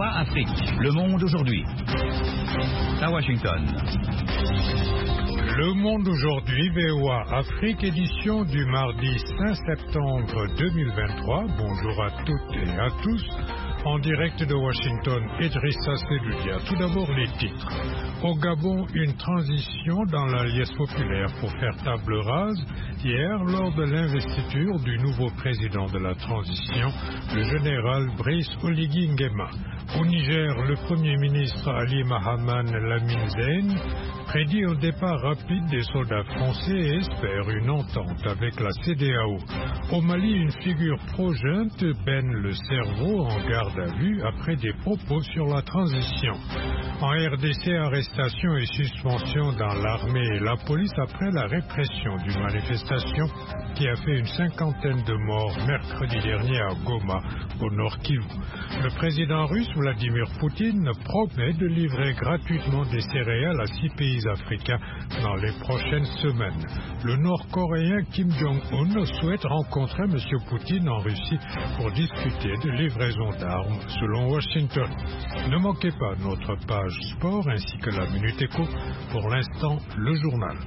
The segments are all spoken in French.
VOA Afrique. Le monde aujourd'hui. À Washington. Le monde aujourd'hui, VOA Afrique, édition du mardi 5 septembre 2023. Bonjour à toutes et à tous. En direct de Washington, Idrissa Seloudia. Tout d'abord les titres. Au Gabon, une transition dans l'Alliance populaire pour faire table rase. Hier, lors de l'investiture du nouveau président de la transition, le général Brice Oligui Nguema. Au Niger, le Premier ministre Ali Mahaman Lamine Zeine prédit un départ rapide des soldats français et espère une entente avec la CEDEAO. Au Mali, une figure pro-junte baigne le cerveau en garde à vue après des propos sur la transition. En RDC, arrestation et suspension dans l'armée et la police après la répression d'une manifestation qui a fait une 50aine de morts mercredi dernier à Goma, au Nord Kivu. Le président russe Vladimir Poutine promet de livrer gratuitement des céréales à 6 pays africains dans les prochaines semaines. Le Nord-Coréen Kim Jong-un souhaite rencontrer M. Poutine en Russie pour discuter de livraison d'armes, selon Washington. Ne manquez pas notre page sport ainsi que la Minute Éco. Pour l'instant, le journal.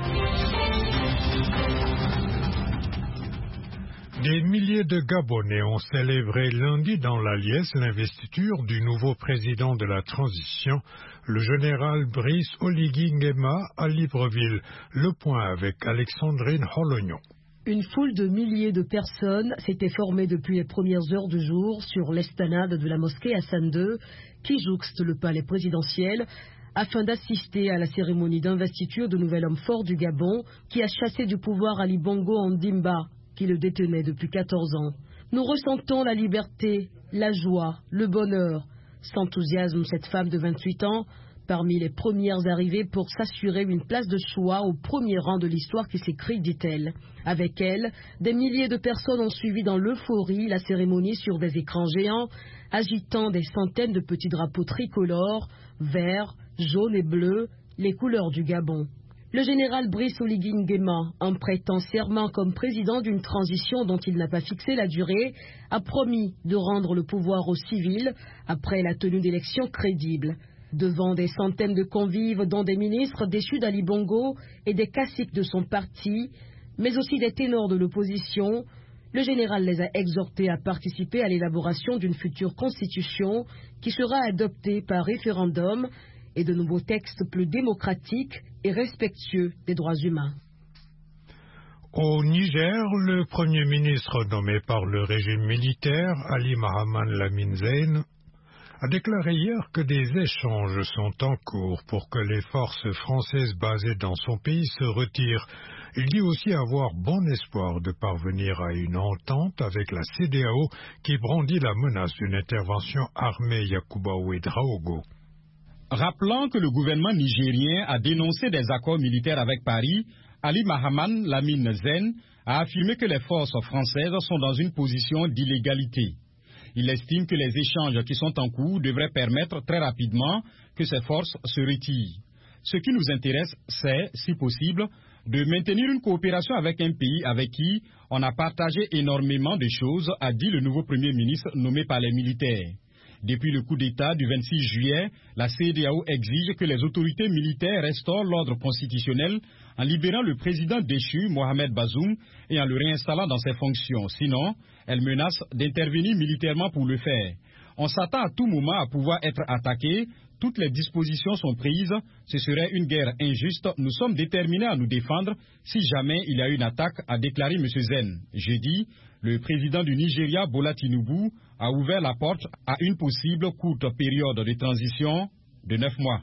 Des milliers de Gabonais ont célébré lundi dans l'Alliesse l'investiture du nouveau président de la transition, le général Brice Oligui Nguema à Libreville. Le point avec Alexandrine Holognon. Une foule de milliers de personnes s'était formée depuis les premières heures du jour sur l'esplanade de la mosquée Hassan II, qui jouxte le palais présidentiel, afin d'assister à la cérémonie d'investiture du nouvel homme fort du Gabon, qui a chassé du pouvoir Ali Bongo Ondimba, qui le détenait depuis 14 ans. Nous ressentons la liberté, la joie, le bonheur, s'enthousiasme cette femme de 28 ans, parmi les premières arrivées pour s'assurer une place de choix au premier rang de l'histoire qui s'écrit, dit-elle. Avec elle, des milliers de personnes ont suivi dans l'euphorie la cérémonie sur des écrans géants, agitant des centaines de petits drapeaux tricolores, verts, jaunes et bleus, les couleurs du Gabon. Le général Brice Oligui Nguema, en prêtant serment comme président d'une transition dont il n'a pas fixé la durée, a promis de rendre le pouvoir aux civils après la tenue d'élections crédibles. Devant des centaines de convives, dont des ministres déchus d'Ali Bongo et des caciques de son parti, mais aussi des ténors de l'opposition, le général les a exhortés à participer à l'élaboration d'une future constitution qui sera adoptée par référendum et de nouveaux textes plus démocratiques et respectueux des droits humains. Au Niger, le Premier ministre nommé par le régime militaire, Ali Mahaman Lamine Zeine, a déclaré hier que des échanges sont en cours pour que les forces françaises basées dans son pays se retirent. Il dit aussi avoir bon espoir de parvenir à une entente avec la CEDEAO qui brandit la menace d'une intervention armée Yakuba Ouedraogo. Rappelant que le gouvernement nigérien a dénoncé des accords militaires avec Paris, Ali Mahaman Lamine Zeine a affirmé que les forces françaises sont dans une position d'illégalité. Il estime que les échanges qui sont en cours devraient permettre très rapidement que ces forces se retirent. Ce qui nous intéresse, c'est, si possible, de maintenir une coopération avec un pays avec qui on a partagé énormément de choses, a dit le nouveau Premier ministre nommé par les militaires. Depuis le coup d'État du 26 juillet, la CEDEAO exige que les autorités militaires restaurent l'ordre constitutionnel en libérant le président déchu, Mohamed Bazoum, et en le réinstallant dans ses fonctions. Sinon, elle menace d'intervenir militairement pour le faire. On s'attend à tout moment à pouvoir être attaqué. Toutes les dispositions sont prises. Ce serait une guerre injuste. Nous sommes déterminés à nous défendre si jamais il y a une attaque, a déclaré M. Zeine. Jeudi, le président du Nigeria, Bola Tinubu, a ouvert la porte à une possible courte période de transition de 9 mois.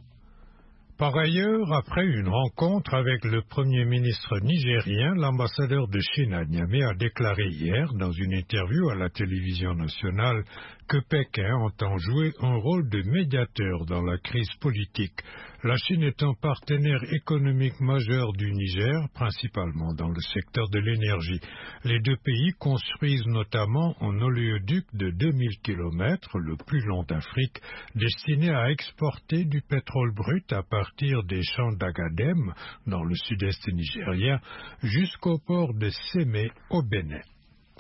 Par ailleurs, après une rencontre avec le Premier ministre nigérien, l'ambassadeur de Chine à Niamey a déclaré hier, dans une interview à la télévision nationale, que Pékin entend jouer un rôle de médiateur dans la crise politique. La Chine est un partenaire économique majeur du Niger, principalement dans le secteur de l'énergie. Les deux pays construisent notamment un oléoduc de 2000 km, le plus long d'Afrique, destiné à exporter du pétrole brut à partir des champs d'Agadem, dans le sud-est nigérien, jusqu'au port de Sémé, au Bénin.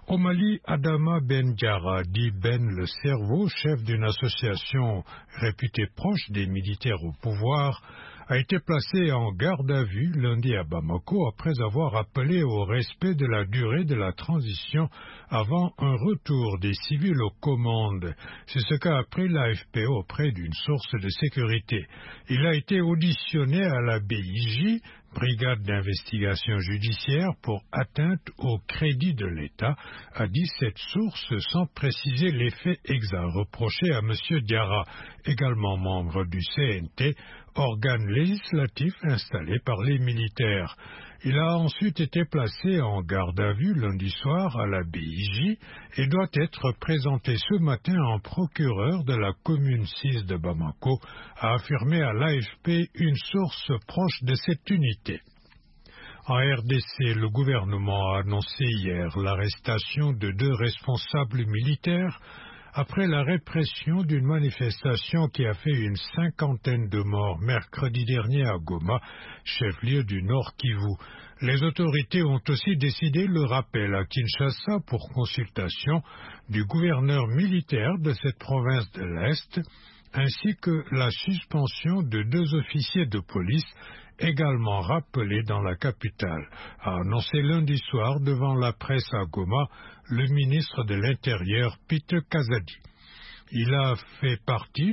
Au Mali, Adama Ben Diarra, dit Ben le Cerveau, chef d'une association réputée proche des militaires au pouvoir, a été placé en garde à vue lundi à Bamako après avoir appelé au respect de la durée de la transition avant un retour des civils aux commandes. C'est ce qu'a appris l'AFP auprès d'une source de sécurité. Il a été auditionné à la BIJ, Brigade d'investigation judiciaire, pour atteinte au crédit de l'État, a dit cette source sans préciser les faits exacts reprochés à M. Diarra, également membre du CNT, organe législatif installé par les militaires. Il a ensuite été placé en garde à vue lundi soir à la BIJ et doit être présenté ce matin en procureur de la commune 6 de Bamako, a affirmé à l'AFP une source proche de cette unité. En RDC, le gouvernement a annoncé hier l'arrestation de 2 responsables militaires après la répression d'une manifestation qui a fait une 50aine de morts mercredi dernier à Goma, chef-lieu du Nord Kivu. Les autorités ont aussi décidé le rappel à Kinshasa pour consultation du gouverneur militaire de cette province de l'Est, ainsi que la suspension de 2 officiers de police également rappelés dans la capitale, a annoncé lundi soir devant la presse à Goma le ministre de l'Intérieur Peter Kazadi. Il fait partie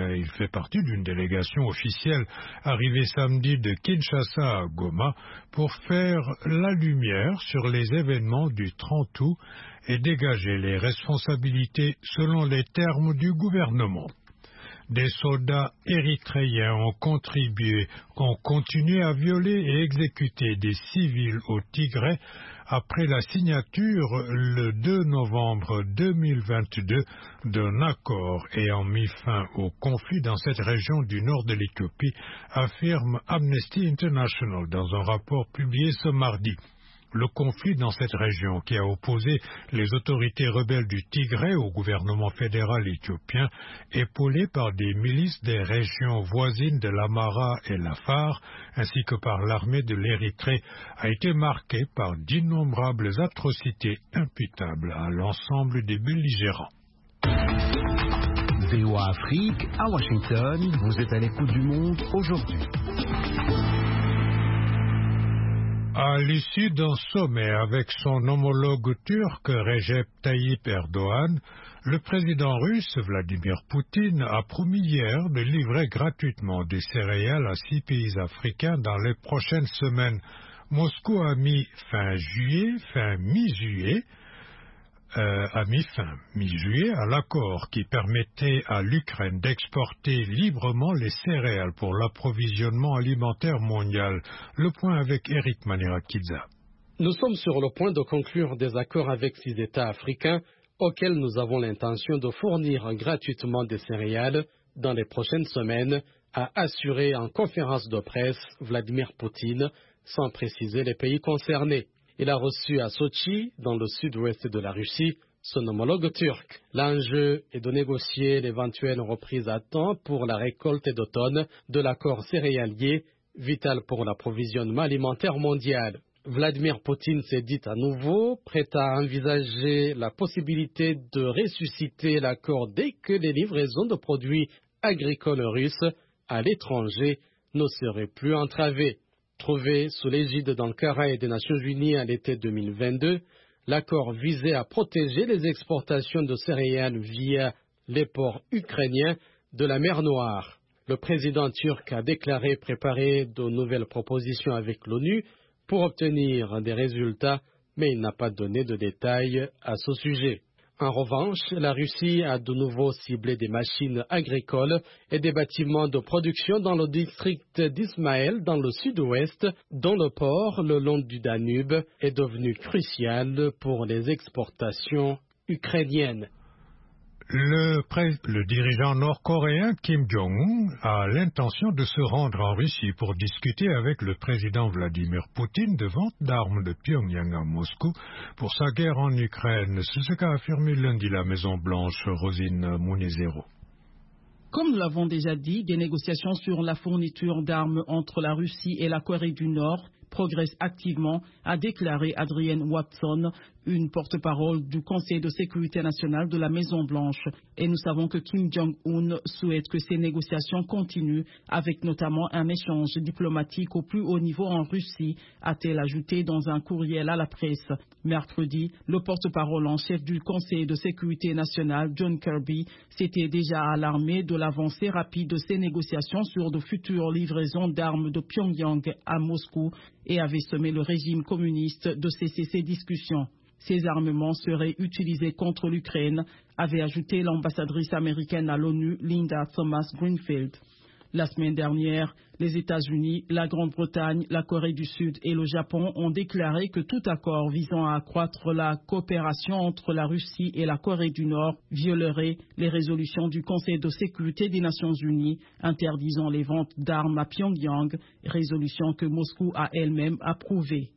d'une délégation officielle arrivée samedi de Kinshasa à Goma pour faire la lumière sur les événements du 30 août et dégager les responsabilités selon les termes du gouvernement. Des soldats érythréens ont continué à violer et exécuter des civils au Tigré après la signature le 2 novembre 2022 d'un accord ayant mis fin au conflit dans cette région du nord de l'Éthiopie, affirme Amnesty International dans un rapport publié ce mardi. Le conflit dans cette région qui a opposé les autorités rebelles du Tigré au gouvernement fédéral éthiopien, épaulé par des milices des régions voisines de l'Amhara et l'Afar, ainsi que par l'armée de l'Érythrée, a été marqué par d'innombrables atrocités imputables à l'ensemble des belligérants. VOA Afrique, à Washington, vous êtes à l'écoute du monde aujourd'hui. À l'issue d'un sommet avec son homologue turc Recep Tayyip Erdogan, le président russe Vladimir Poutine a promis hier de livrer gratuitement des céréales à 6 pays africains dans les prochaines semaines. Moscou a mis fin mi-juillet à l'accord qui permettait à l'Ukraine d'exporter librement les céréales pour l'approvisionnement alimentaire mondial. Le point avec Eric Manirakidza. Nous sommes sur le point de conclure des accords avec 6 États africains auxquels nous avons l'intention de fournir gratuitement des céréales dans les prochaines semaines, a assuré en conférence de presse Vladimir Poutine, sans préciser les pays concernés. Il a reçu à Sochi, dans le sud-ouest de la Russie, son homologue turc. L'enjeu est de négocier l'éventuelle reprise à temps pour la récolte d'automne de l'accord céréalier, vital pour l'approvisionnement alimentaire mondial. Vladimir Poutine s'est dit à nouveau prêt à envisager la possibilité de ressusciter l'accord dès que les livraisons de produits agricoles russes à l'étranger ne seraient plus entravées. Trouvé sous l'égide d'Ankara et des Nations Unies à l'été 2022, l'accord visait à protéger les exportations de céréales via les ports ukrainiens de la mer Noire. Le président turc a déclaré préparer de nouvelles propositions avec l'ONU pour obtenir des résultats, mais il n'a pas donné de détails à ce sujet. En revanche, la Russie a de nouveau ciblé des machines agricoles et des bâtiments de production dans le district d'Ismaël, dans le sud-ouest, dont le port le long du Danube est devenu crucial pour les exportations ukrainiennes. Le dirigeant nord-coréen Kim Jong-un a l'intention de se rendre en Russie pour discuter avec le président Vladimir Poutine de vente d'armes de Pyongyang à Moscou pour sa guerre en Ukraine. C'est ce qu'a affirmé lundi la Maison-Blanche, Rosine Munezero. Comme nous l'avons déjà dit, des négociations sur la fourniture d'armes entre la Russie et la Corée du Nord progresse activement, a déclaré Adrienne Watson, une porte-parole du Conseil de sécurité nationale de la Maison-Blanche. Et nous savons que Kim Jong-un souhaite que ces négociations continuent, avec notamment un échange diplomatique au plus haut niveau en Russie, a-t-elle ajouté dans un courriel à la presse. Mercredi, le porte-parole en chef du Conseil de sécurité nationale, John Kirby, s'était déjà alarmé de l'avancée rapide de ces négociations sur de futures livraisons d'armes de Pyongyang à Moscou et avait sommé le régime communiste de cesser ces discussions. Ces armements seraient utilisés contre l'Ukraine, avait ajouté l'ambassadrice américaine à l'ONU, Linda Thomas-Greenfield. La semaine dernière, les États-Unis, la Grande-Bretagne, la Corée du Sud et le Japon ont déclaré que tout accord visant à accroître la coopération entre la Russie et la Corée du Nord violerait les résolutions du Conseil de sécurité des Nations Unies interdisant les ventes d'armes à Pyongyang, résolution que Moscou a elle-même approuvée.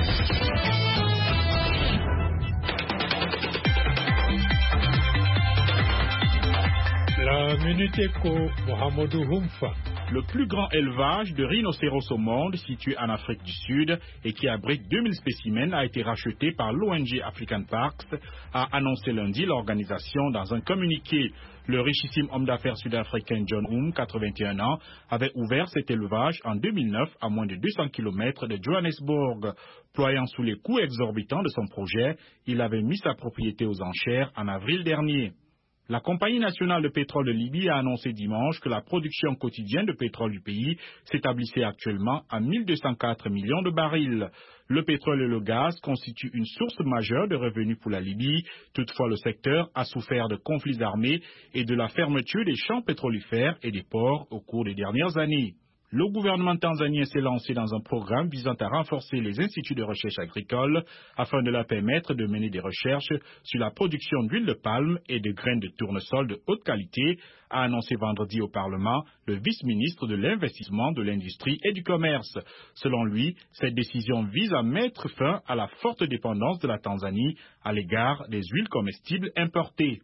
La Minute Éco, Mohamedou Humfa. Le plus grand élevage de rhinocéros au monde, situé en Afrique du Sud et qui abrite 2000 spécimens, a été racheté par l'ONG African Parks, a annoncé lundi l'organisation dans un communiqué. Le richissime homme d'affaires sud-africain John Hume, 81 ans, avait ouvert cet élevage en 2009 à moins de 200 km de Johannesburg. Ployant sous les coûts exorbitants de son projet, il avait mis sa propriété aux enchères en avril dernier. La Compagnie nationale de pétrole de Libye a annoncé dimanche que la production quotidienne de pétrole du pays s'établissait actuellement à 1204 millions de barils. Le pétrole et le gaz constituent une source majeure de revenus pour la Libye. Toutefois, le secteur a souffert de conflits armés et de la fermeture des champs pétrolifères et des ports au cours des dernières années. Le gouvernement tanzanien s'est lancé dans un programme visant à renforcer les instituts de recherche agricole afin de leur permettre de mener des recherches sur la production d'huile de palme et de graines de tournesol de haute qualité, a annoncé vendredi au Parlement le vice-ministre de l'Investissement, de l'Industrie et du Commerce. Selon lui, cette décision vise à mettre fin à la forte dépendance de la Tanzanie à l'égard des huiles comestibles importées.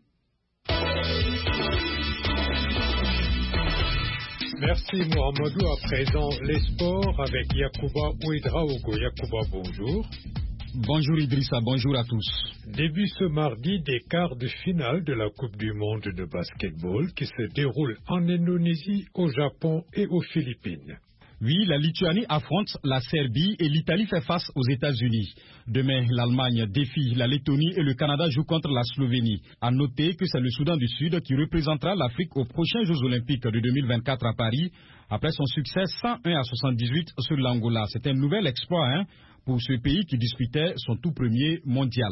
Merci Mohamedou. À présent, les sports avec Yacouba Ouedraogo. Yacouba, bonjour. Bonjour Idrissa, bonjour à tous. Début ce mardi des quarts de finale de la Coupe du monde de basketball qui se déroule en Indonésie, au Japon et aux Philippines. Oui, la Lituanie affronte la Serbie et l'Italie fait face aux États-Unis. Demain, l'Allemagne défie la Lettonie et le Canada joue contre la Slovénie. À noter que c'est le Soudan du Sud qui représentera l'Afrique aux prochains Jeux Olympiques de 2024 à Paris, après son succès 101-78 sur l'Angola. C'est un nouvel exploit pour ce pays qui disputait son tout premier mondial.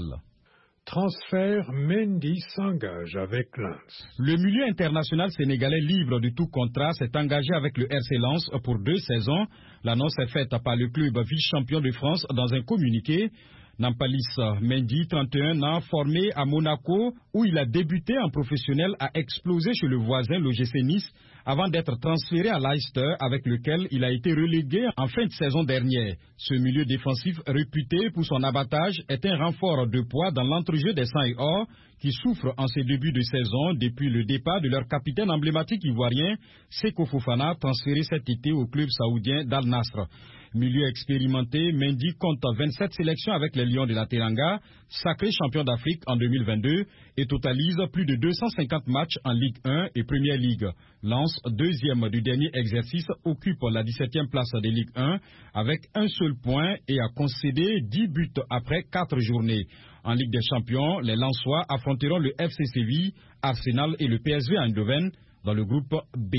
Transfert, Mendy s'engage avec Lens. Le milieu international sénégalais libre de tout contrat s'est engagé avec le RC Lens pour 2 saisons. L'annonce est faite par le club vice-champion de France dans un communiqué. Nampalis Mendy, 31 ans, formé à Monaco, où il a débuté en professionnel, a explosé chez le voisin, l'OGC Nice, avant d'être transféré à Leicester, avec lequel il a été relégué en fin de saison dernière. Ce milieu défensif, réputé pour son abattage, est un renfort de poids dans l'entrejeu des Sang et Or, qui souffrent en ces débuts de saison depuis le départ de leur capitaine emblématique ivoirien, Seko Fofana, transféré cet été au club saoudien d'Al Nasr. Milieu expérimenté, Mendy compte 27 sélections avec les Lions de la Teranga, sacré champion d'Afrique en 2022 et totalise plus de 250 matchs en Ligue 1 et Première Ligue. Lens, deuxième du dernier exercice, occupe la 17e place de Ligue 1 avec un seul point et a concédé 10 buts après 4 journées. En Ligue des Champions, les Lensois affronteront le FC Séville, Arsenal et le PSV Eindhoven dans le groupe B.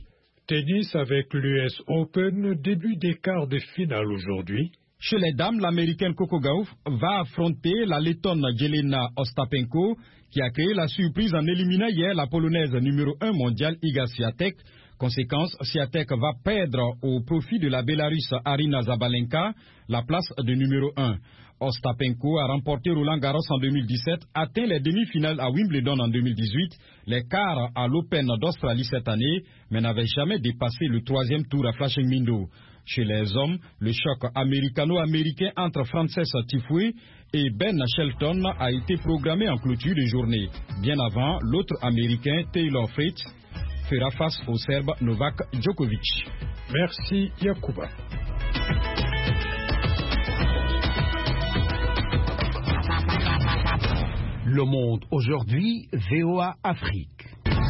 Tennis avec l'US Open, début des quarts de finale aujourd'hui. Chez les dames, l'américaine Coco Gauff va affronter la lettonne Jelena Ostapenko, qui a créé la surprise en éliminant hier la polonaise numéro 1 mondiale Iga Swiatek. Conséquence, Swiatek va perdre au profit de la Bélarusse Arina Zabalenka la place de numéro 1. Ostapenko a remporté Roland Garros en 2017, atteint les demi-finales à Wimbledon en 2018, les quarts à l'Open d'Australie cette année, mais n'avait jamais dépassé le 3e tour à Flushing Meadows. Chez les hommes, le choc américano-américain entre Frances Tiafoe et Ben Shelton a été programmé en clôture de journée. Bien avant, l'autre américain, Taylor Fritz, fera face au Serbe Novak Djokovic. Merci Yacouba. Le Monde aujourd'hui, VOA Afrique.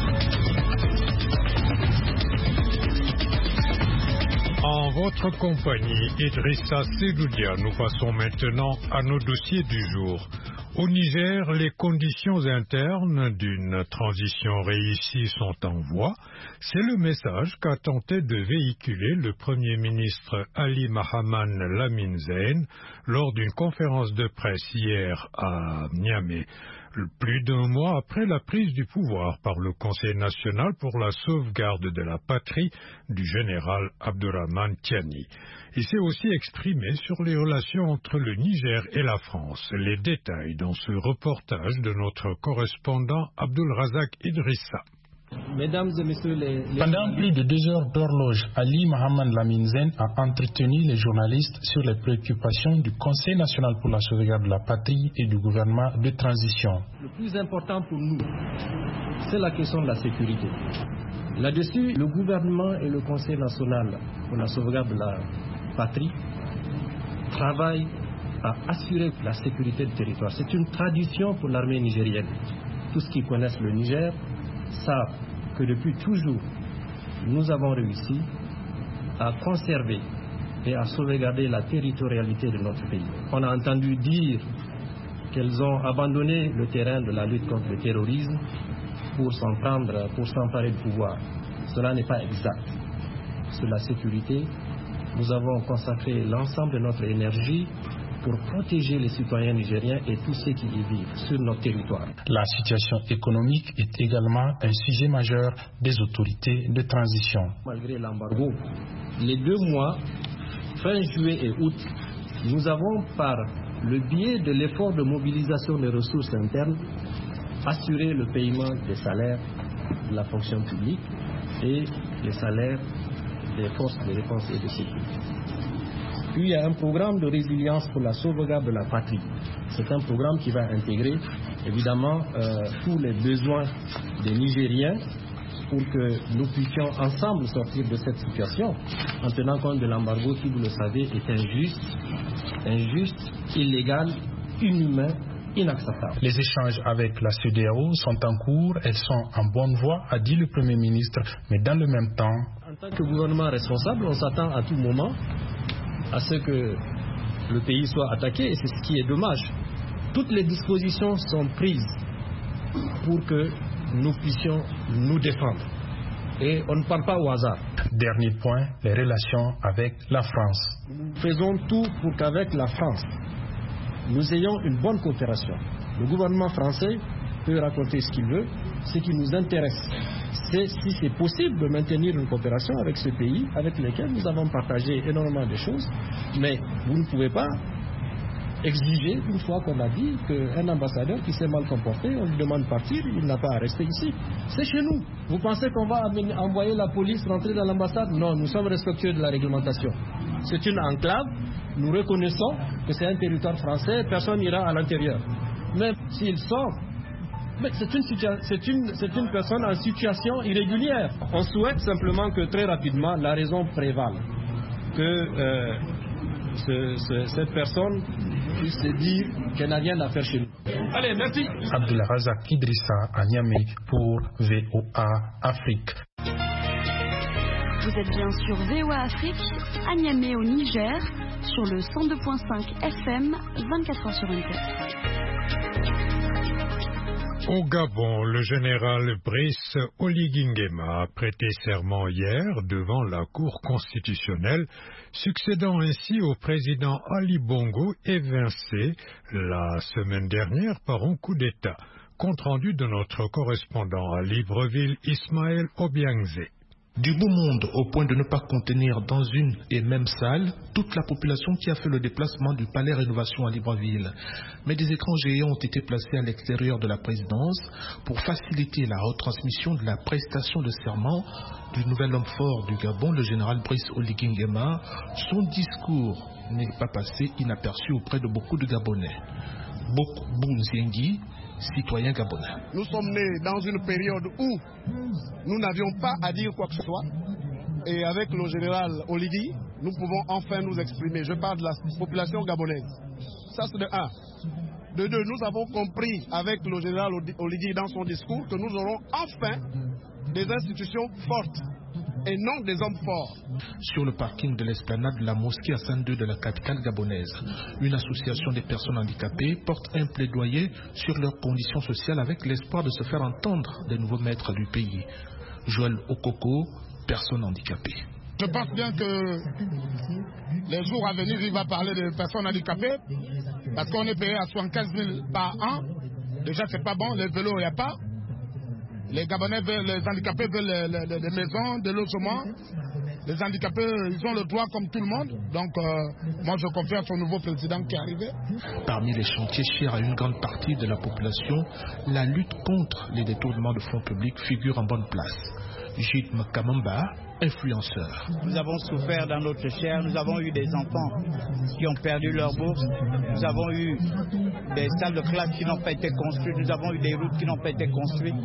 En votre compagnie, Idrissa Seloudia, nous passons maintenant à nos dossiers du jour. Au Niger, les conditions internes d'une transition réussie sont en voie. C'est le message qu'a tenté de véhiculer le Premier ministre Ali Mahaman Lamine Zeine lors d'une conférence de presse hier à Niamey, plus d'un mois après la prise du pouvoir par le Conseil national pour la sauvegarde de la patrie du général Abdourahmane Tiani. Il s'est aussi exprimé sur les relations entre le Niger et la France. Les détails dans ce reportage de notre correspondant Abdul Razak Idrissa. Mesdames et messieurs Pendant plus de 2 heures d'horloge, Ali Mahaman Lamine Zeine a entretenu les journalistes sur les préoccupations du Conseil national pour la sauvegarde de la patrie et du gouvernement de transition. Le plus important pour nous, c'est la question de la sécurité. Là-dessus, le gouvernement et le Conseil national pour la sauvegarde de la patrie travaillent à assurer la sécurité du territoire. C'est une tradition pour l'armée nigérienne. Tous ceux qui connaissent le Niger savent que depuis toujours, nous avons réussi à conserver et à sauvegarder la territorialité de notre pays. On a entendu dire qu'elles ont abandonné le terrain de la lutte contre le terrorisme pour s'emparer du pouvoir. Cela n'est pas exact. Sur la sécurité, nous avons consacré l'ensemble de notre énergie pour protéger les citoyens nigériens et tous ceux qui y vivent sur notre territoire. La situation économique est également un sujet majeur des autorités de transition. Malgré l'embargo, les 2 mois, fin juillet et août, nous avons, par le biais de l'effort de mobilisation des ressources internes, assuré le paiement des salaires de la fonction publique et les salaires des forces de défense et de sécurité. Puis il y a un programme de résilience pour la sauvegarde de la patrie. C'est un programme qui va intégrer évidemment tous les besoins des Nigériens pour que nous puissions ensemble sortir de cette situation en tenant compte de l'embargo qui, vous le savez, est injuste, illégal, inhumain, inacceptable. Les échanges avec la CEDEAO sont en cours, elles sont en bonne voie, a dit le Premier ministre, mais dans le même temps... En tant que gouvernement responsable, on s'attend à tout moment à ce que le pays soit attaqué, et c'est ce qui est dommage. Toutes les dispositions sont prises pour que nous puissions nous défendre. Et on ne parle pas au hasard. Dernier point, les relations avec la France. Nous faisons tout pour qu'avec la France, nous ayons une bonne coopération. Le gouvernement français peut raconter ce qu'il veut. Ce qui nous intéresse, c'est si c'est possible de maintenir une coopération avec ce pays, avec lequel nous avons partagé énormément de choses. Mais vous ne pouvez pas exiger, une fois qu'on a dit qu'un ambassadeur qui s'est mal comporté, on lui demande de partir, il n'a pas à rester ici. C'est chez nous. Vous pensez qu'on va envoyer la police rentrer dans l'ambassade? Non, nous sommes respectueux de la réglementation. C'est une enclave. Nous reconnaissons que c'est un territoire français, personne n'ira à l'intérieur. Même s'il sort, mais c'est une personne en situation irrégulière. On souhaite simplement que très rapidement la raison prévale, que cette personne puisse se dire qu'elle n'a rien à faire chez nous. Allez, merci. Abdul Razak Idrissa à Niamey pour VOA Afrique. Vous êtes bien sur VOA Afrique, à Niamey au Niger, sur le 102.5 FM, 24 heures sur 24. Au Gabon, le général Brice Oligui Nguema a prêté serment hier devant la Cour constitutionnelle, succédant ainsi au président Ali Bongo évincé la semaine dernière par un coup d'État. Compte rendu de notre correspondant à Libreville, Ismaël Obiangze. Du beau monde au point de ne pas contenir dans une et même salle toute la population qui a fait le déplacement du palais Rénovation à Libreville. Mais des écrans géants ont été placés à l'extérieur de la présidence pour faciliter la retransmission de la prestation de serment du nouvel homme fort du Gabon, le général Brice Oligui Nguema. Son discours n'est pas passé inaperçu auprès de beaucoup de Gabonais. Bok Bounziengi, citoyen gabonais. Nous sommes nés dans une période où nous n'avions pas à dire quoi que ce soit. Et avec le général Oligui, nous pouvons enfin nous exprimer. Je parle de la population gabonaise. Ça, c'est de un. De deux, nous avons compris avec le général Oligui dans son discours que nous aurons enfin des institutions fortes et non des hommes forts. Sur le parking de l'esplanade de la mosquée Hassan II de la capitale gabonaise, une association des personnes handicapées porte un plaidoyer sur leurs conditions sociales avec l'espoir de se faire entendre des nouveaux maîtres du pays. Joël Okoko, personne handicapée. Je pense bien que les jours à venir, il va parler de personnes handicapées parce qu'on est payé à 75 000 par an. Déjà, c'est pas bon, les vélos, il n'y a pas. Les Gabonais veulent, les handicapés veulent des maisons, des logements. Les handicapés, ils ont le droit comme tout le monde. Donc, moi, je confie à son nouveau président qui est arrivé. Parmi les chantiers chers à une grande partie de la population, la lutte contre les détournements de fonds publics figure en bonne place. Gilles Makamamba, influenceur. Nous avons souffert dans notre chair, nous avons eu des enfants qui ont perdu leur bourse, nous avons eu des salles de classe qui n'ont pas été construites, nous avons eu des routes qui n'ont pas été construites.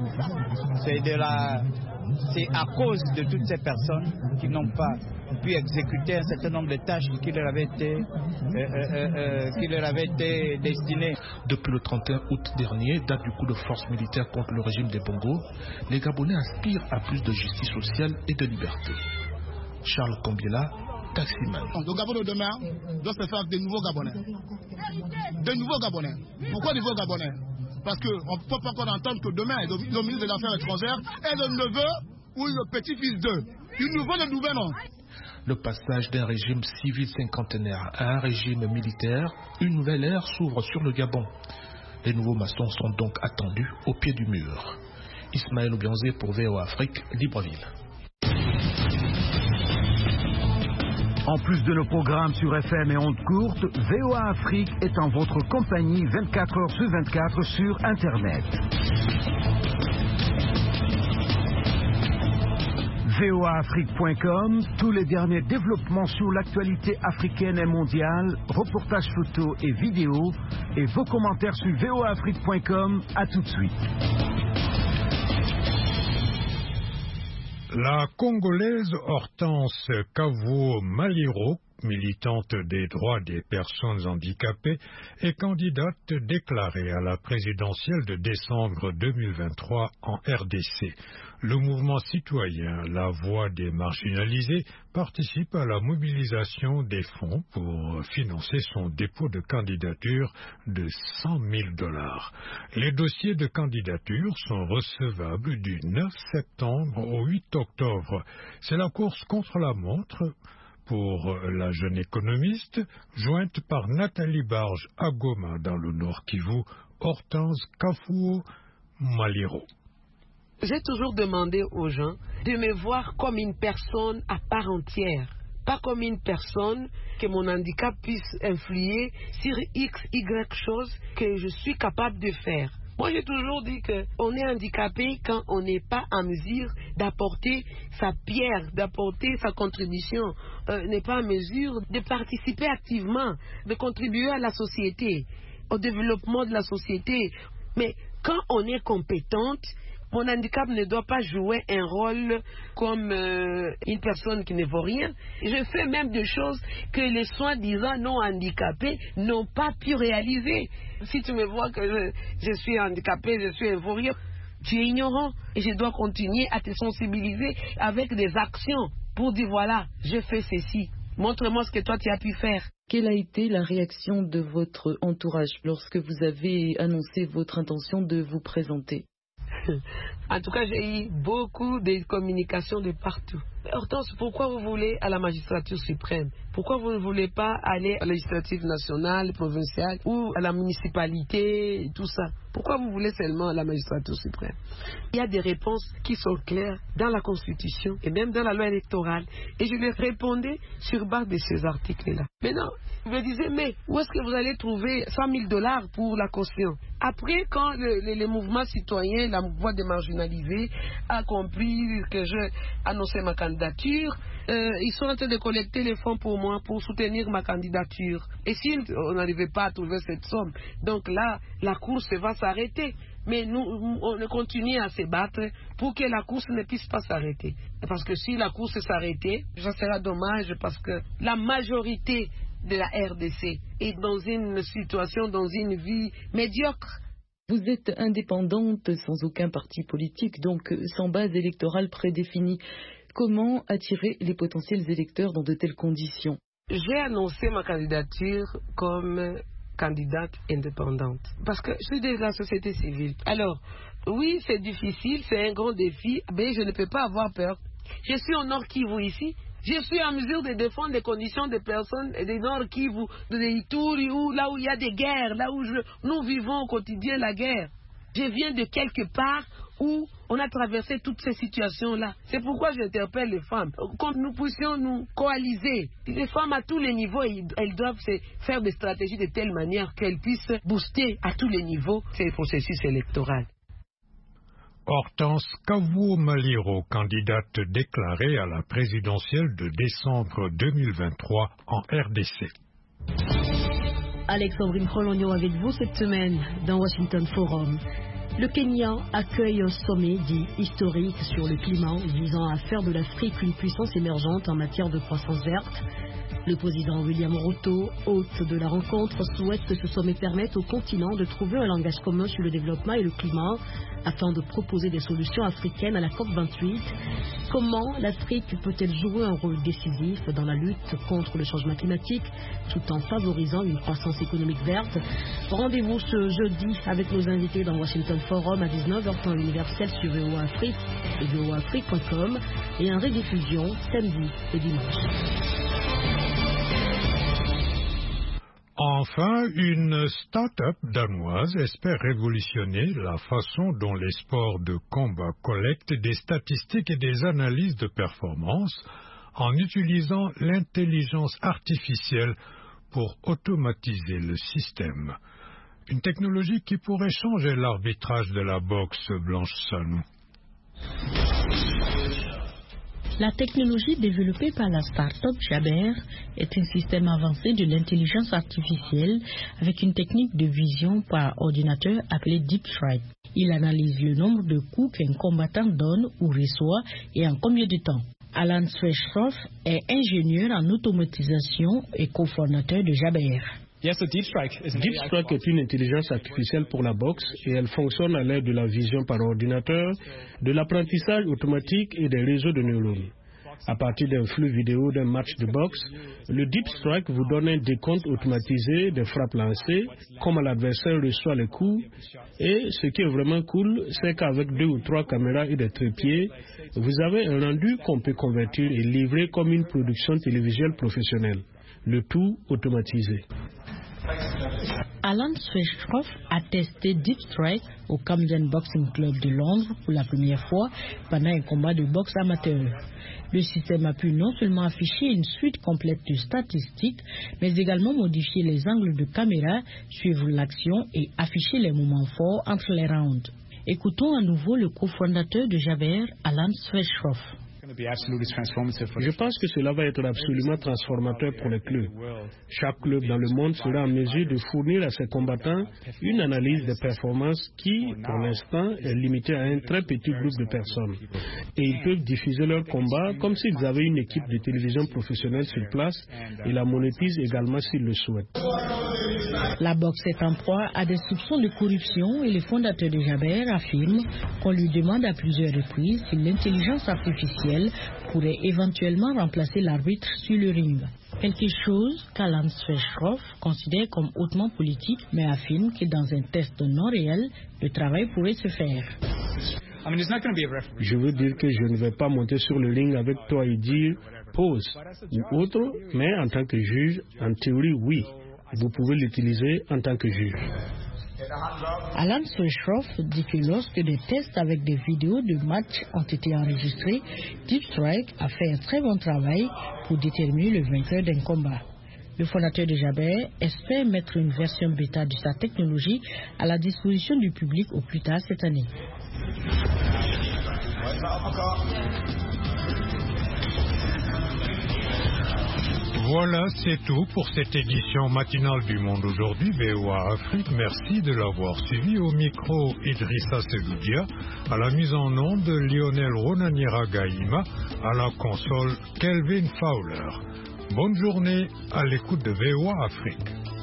C'est à cause de toutes ces personnes qui n'ont pas pu exécuter un certain nombre de tâches qui leur avaient été destinées. Depuis le 31 août dernier, date du coup de force militaire contre le régime des Bongo, les Gabonais aspirent à plus de justice sociale et de liberté. Charles Kombiela, taximan. Le Gabon de demain doit se faire des nouveaux Gabonais. Des nouveaux Gabonais. Pourquoi des nouveaux Gabonais? Parce qu'on ne peut pas encore entendre que demain, le ministre des Affaires étrangères est le neveu ou le petit-fils d'eux. Il nous veut de nouveaux noms. Le passage d'un régime civil cinquantenaire à un régime militaire, une nouvelle ère s'ouvre sur le Gabon. Les nouveaux maçons sont donc attendus au pied du mur. Ismaël Obianzé pour VOA Afrique, Libreville. En plus de nos programmes sur FM et ondes courtes, VOA Afrique est en votre compagnie 24 heures sur 24 sur Internet. voaafrique.com, tous les derniers développements sur l'actualité africaine et mondiale, reportages photos et vidéos, et vos commentaires sur voaafrique.com. À tout de suite. La Congolaise Hortense Kavuo-Maliro, militante des droits des personnes handicapées, est candidate déclarée à la présidentielle de décembre 2023 en RDC. Le mouvement citoyen La Voix des marginalisés participe à la mobilisation des fonds pour financer son dépôt de candidature de $100 000. Les dossiers de candidature sont recevables du 9 septembre au 8 octobre. C'est la course contre la montre pour la jeune économiste, jointe par Nathalie Barge à Goma dans le Nord Kivu, Hortense Kavuo-Maliro. J'ai toujours demandé aux gens de me voir comme une personne à part entière, pas comme une personne que mon handicap puisse influer sur X, Y chose que je suis capable de faire. Moi, j'ai toujours dit qu'on est handicapé quand on n'est pas en mesure d'apporter sa pierre, d'apporter sa contribution, n'est pas en mesure de participer activement, de contribuer à la société, au développement de la société. Mais quand on est compétente, mon handicap ne doit pas jouer un rôle comme une personne qui ne vaut rien. Je fais même des choses que les soi-disant non handicapés n'ont pas pu réaliser. Si tu me vois que je suis handicapé, je suis un vaurien, tu es ignorant. Et je dois continuer à te sensibiliser avec des actions pour dire voilà, je fais ceci. Montre-moi ce que toi tu as pu faire. Quelle a été la réaction de votre entourage lorsque vous avez annoncé votre intention de vous présenter? En tout cas, j'ai eu beaucoup de communications de partout. Hortense, pourquoi vous voulez à la magistrature suprême? Pourquoi vous ne voulez pas aller à la législative nationale, provinciale ou à la municipalité, tout ça? Pourquoi vous voulez seulement à la magistrature suprême? Il y a des réponses qui sont claires dans la Constitution et même dans la loi électorale. Et je leur répondais sur base de ces articles-là. Maintenant, je me disais, mais où est-ce que vous allez trouver $100 000 pour la caution? Après, quand les mouvements citoyens, la voix des marginalisés, a compris que je annonçais ma candidature, ils sont en train de collecter les fonds pour moi, pour soutenir ma candidature. Et si on n'arrivait pas à trouver cette somme, donc là, la course va s'arrêter. Mais nous, on continue à se battre pour que la course ne puisse pas s'arrêter. Parce que si la course s'arrêtait, ça sera dommage parce que la majorité de la RDC est dans une situation, dans une vie médiocre. Vous êtes indépendante, sans aucun parti politique, donc sans base électorale prédéfinie. Comment attirer les potentiels électeurs dans de telles conditions? J'ai annoncé ma candidature comme candidate indépendante, parce que je suis de la société civile. Alors, oui, c'est difficile, c'est un grand défi, mais je ne peux pas avoir peur. Je suis au Nord Kivu ici. Je suis en mesure de défendre les conditions des personnes du Nord Kivu, de Ituri, là où il y a des guerres, là où nous vivons au quotidien la guerre. Je viens de quelque part où on a traversé toutes ces situations-là. C'est pourquoi j'interpelle les femmes. Quand nous puissions nous coaliser, les femmes à tous les niveaux, elles doivent faire des stratégies de telle manière qu'elles puissent booster à tous les niveaux ces processus électoraux. Hortense Kavuo-Maliro, candidate déclarée à la présidentielle de décembre 2023 en RDC. Alexandrine Rologno avec vous cette semaine dans Washington Forum. Le Kenya accueille un sommet dit historique sur le climat visant à faire de l'Afrique une puissance émergente en matière de croissance verte. Le président William Ruto, hôte de la rencontre, souhaite que ce sommet permette au continent de trouver un langage commun sur le développement et le climat afin de proposer des solutions africaines à la COP28. Comment l'Afrique peut-elle jouer un rôle décisif dans la lutte contre le changement climatique tout en favorisant une croissance économique verte? Rendez-vous ce jeudi avec nos invités dans Washington Forum à 19h temps universel sur VOA Afrique et voaafrique.com et en rediffusion samedi et dimanche. Enfin, une start-up danoise espère révolutionner la façon dont les sports de combat collectent des statistiques et des analyses de performance en utilisant l'intelligence artificielle pour automatiser le système. Une technologie qui pourrait changer l'arbitrage de la boxe, Blanche Sanou. La technologie développée par la start-up Jaber est un système avancé de l'intelligence artificielle avec une technique de vision par ordinateur appelée Deep Strike. Il analyse le nombre de coups qu'un combattant donne ou reçoit et en combien de temps. Alan Sweshroff est ingénieur en automatisation et cofondateur de Jaber. Deep Strike est une intelligence artificielle pour la boxe et elle fonctionne à l'aide de la vision par ordinateur, de l'apprentissage automatique et des réseaux de neurones. À partir d'un flux vidéo d'un match de boxe, le Deep Strike vous donne un décompte automatisé des frappes lancées, comment l'adversaire reçoit les coups. Et ce qui est vraiment cool, c'est qu'avec 2 ou 3 caméras et des trépieds, vous avez un rendu qu'on peut convertir et livrer comme une production télévisuelle professionnelle. Le tout automatisé. Alan Sweshroff a testé Deep Strike au Camden Boxing Club de Londres pour la première fois pendant un combat de boxe amateur. Le système a pu non seulement afficher une suite complète de statistiques, mais également modifier les angles de caméra, suivre l'action et afficher les moments forts entre les rounds. Écoutons à nouveau le cofondateur de Jaber, Alan Sweshroff. Je pense que cela va être absolument transformateur pour les clubs. Chaque club dans le monde sera en mesure de fournir à ses combattants une analyse des performances qui, pour l'instant, est limitée à un très petit groupe de personnes. Et ils peuvent diffuser leurs combats comme s'ils avaient une équipe de télévision professionnelle sur place et la monétisent également s'ils le souhaitent. La boxe est en proie à des soupçons de corruption et le fondateur de Jaber affirme qu'on lui demande à plusieurs reprises si l'intelligence artificielle pourrait éventuellement remplacer l'arbitre sur le ring. Quelque chose qu'Alan Sweshroff considère comme hautement politique, mais affirme que dans un test non réel, le travail pourrait se faire. Je veux dire que je ne vais pas monter sur le ring avec toi et dire pause ou autre, mais en tant que juge, en théorie, oui. Vous pouvez l'utiliser en tant que juge. Alan Sweshroff dit que lorsque des tests avec des vidéos de matchs ont été enregistrés, Deep Strike a fait un très bon travail pour déterminer le vainqueur d'un combat. Le fondateur de Jaber espère mettre une version bêta de sa technologie à la disposition du public au plus tard cette année. Voilà, c'est tout pour cette édition matinale du Monde aujourd'hui, VOA Afrique. Merci de l'avoir suivi. Au micro, Idrissa Seloudia, à la mise en onde, Lionel Ronaniera Gaïma, à la console, Kelvin Fowler. Bonne journée à l'écoute de VOA Afrique.